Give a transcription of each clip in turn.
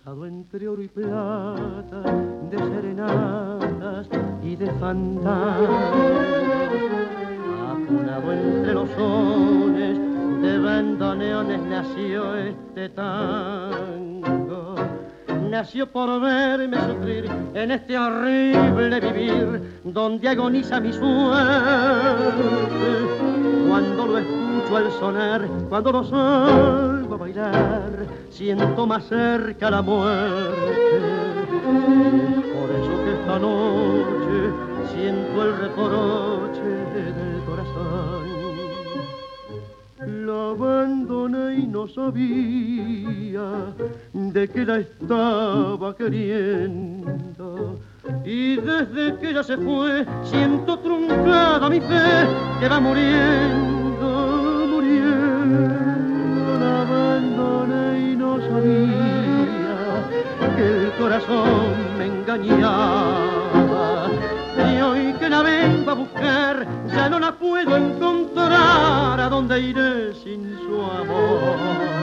cruzado entre oro y plata, de serenatas y de fantasmas, acunado entre los sones de bandoneones nació este tango. Nació por verme sufrir en este horrible vivir donde agoniza mi suerte. Cuando lo escucho al sonar, cuando lo salgo a bailar, siento más cerca la muerte. Por eso que esta noche siento el reproche del corazón. La abandoné y no sabía de que la estaba queriendo. Y desde que ella se fue, siento truncada mi fe que va muriendo, muriendo. La abandoné y no sabía que el corazón me engañaba. Y hoy que la vengo a buscar, ya no la puedo encontrar. ¿A dónde iré sin su amor?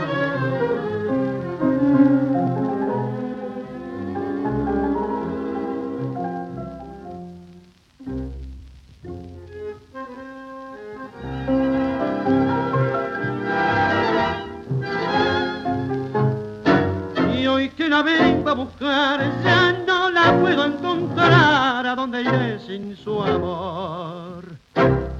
Y hoy que la vengo a buscar, ya no la puedo encontrar. ¿A dónde iré sin su amor?